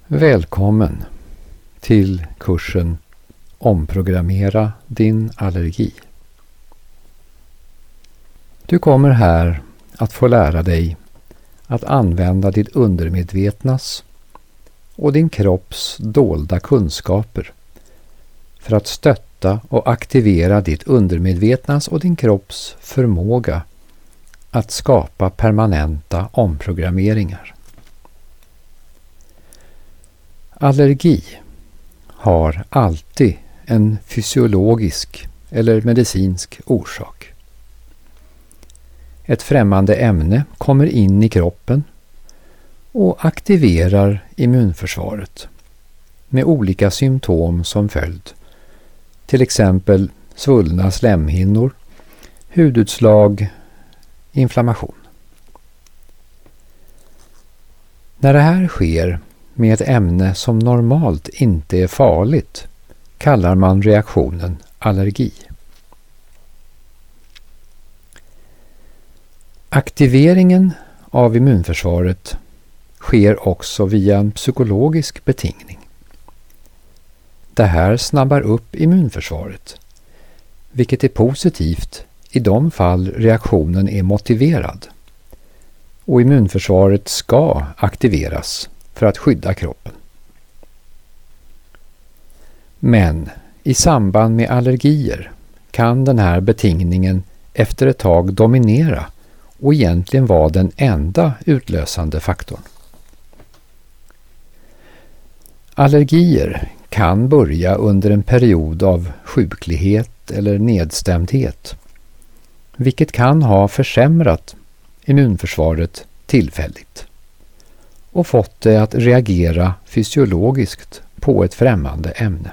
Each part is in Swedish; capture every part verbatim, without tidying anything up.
Välkommen till kursen Omprogrammera din allergi. Du kommer här att få lära dig att använda ditt undermedvetnas och din kropps dolda kunskaper för att stötta och aktivera ditt undermedvetnas och din kropps förmåga att skapa permanenta omprogrammeringar. Allergi har alltid en fysiologisk eller medicinsk orsak. Ett främmande ämne kommer in i kroppen och aktiverar immunförsvaret med olika symptom som följd. Till exempel svullna slemhinnor, hudutslag, inflammation. När det här sker med ett ämne som normalt inte är farligt kallar man reaktionen allergi. Aktiveringen av immunförsvaret sker också via en psykologisk betingning. Det här snabbar upp immunförsvaret, vilket är positivt i de fall reaktionen är motiverad. Och immunförsvaret ska aktiveras för att skydda kroppen. Men i samband med allergier kan den här betingningen efter ett tag dominera och egentligen vara den enda utlösande faktorn. Allergier kan börja under en period av sjuklighet eller nedstämdhet, vilket kan ha försämrat immunförsvaret tillfälligt och fått det att reagera fysiologiskt på ett främmande ämne.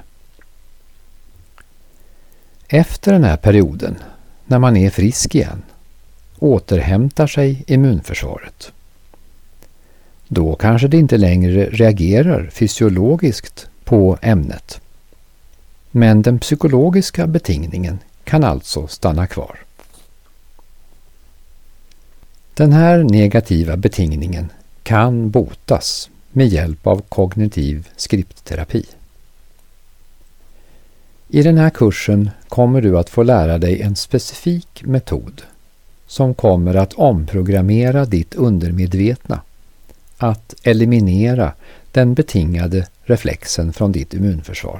Efter den här perioden, när man är frisk igen, återhämtar sig immunförsvaret. Då kanske det inte längre reagerar fysiologiskt på ämnet. Men den psykologiska betingningen kan alltså stanna kvar. Den här negativa betingningen kan botas med hjälp av kognitiv skriptterapi. I den här kursen kommer du att få lära dig en specifik metod som kommer att omprogrammera ditt undermedvetna, att eliminera den betingade reflexen från ditt immunförsvar.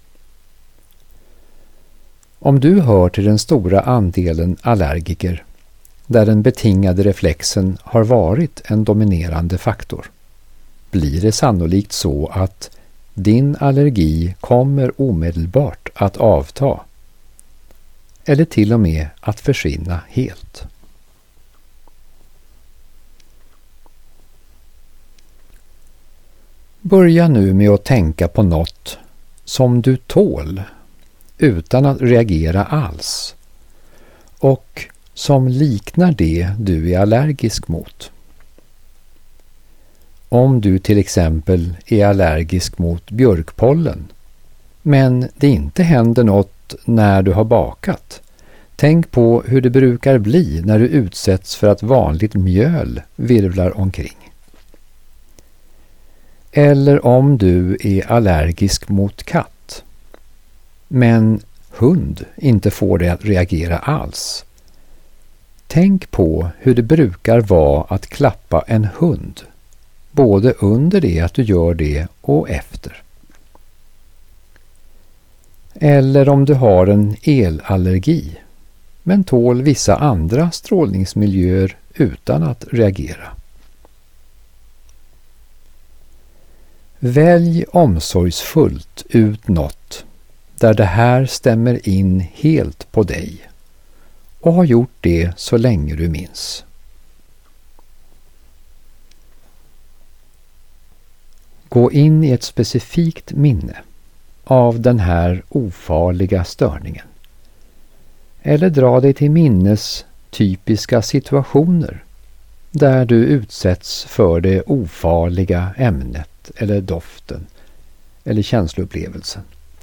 Om du hör till den stora andelen allergiker där den betingade reflexen har varit en dominerande faktor, blir det sannolikt så att din allergi kommer omedelbart att avta eller till och med att försvinna helt. Börja nu med att tänka på något som du tål utan att reagera alls och som liknar det du är allergisk mot. Om du till exempel är allergisk mot björkpollen, men det inte händer något när du har bakat, tänk på hur det brukar bli när du utsätts för att vanligt mjöl virvlar omkring. Eller om du är allergisk mot katt, men hund inte får dig att reagera alls. Tänk på hur det brukar vara att klappa en hund, både under det att du gör det och efter. Eller om du har en elallergi, men tål vissa andra strålningsmiljöer utan att reagera. Välj omsorgsfullt ut något där det här stämmer in helt på dig och har gjort det så länge du minns. Gå in i ett specifikt minne av den här ofarliga störningen. Eller dra dig till minnes typiska situationer där du utsätts för det ofarliga ämnet eller doften eller känsloupplevelsen.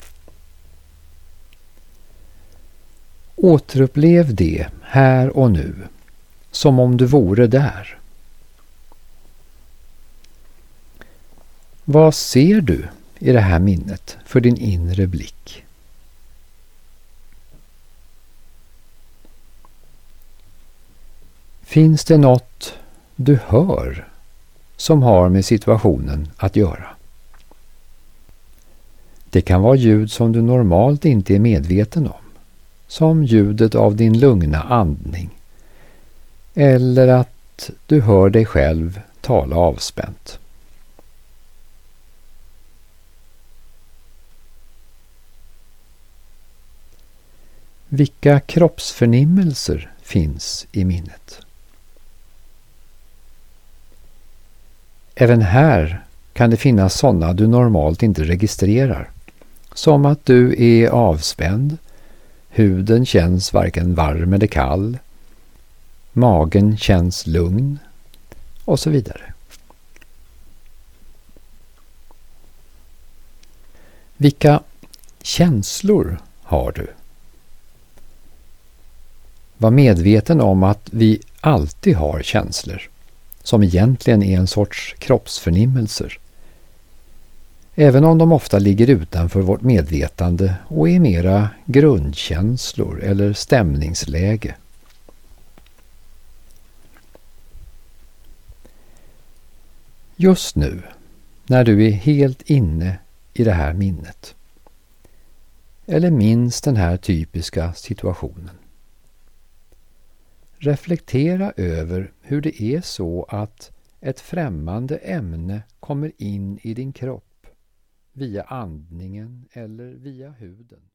Återupplev det här och nu som om du vore där. Vad ser du i det här minnet för din inre blick? Finns det något du hör som har med situationen att göra? Det kan vara ljud som du normalt inte är medveten om, som ljudet av din lugna andning, eller att du hör dig själv tala avspänt. Vilka kroppsförnimmelser finns i minnet? Även här kan det finnas sådana du normalt inte registrerar, som att du är avspänd, huden känns varken varm eller kall, magen känns lugn och så vidare. Vilka känslor har du? Var medveten om att vi alltid har känslor, som egentligen är en sorts kroppsförnimmelser. Även om de ofta ligger utanför vårt medvetande och är mera grundkänslor eller stämningsläge. Just nu, när du är helt inne i det här minnet, eller minns den här typiska situationen, reflektera över hur det är så att ett främmande ämne kommer in i din kropp via andningen eller via huden.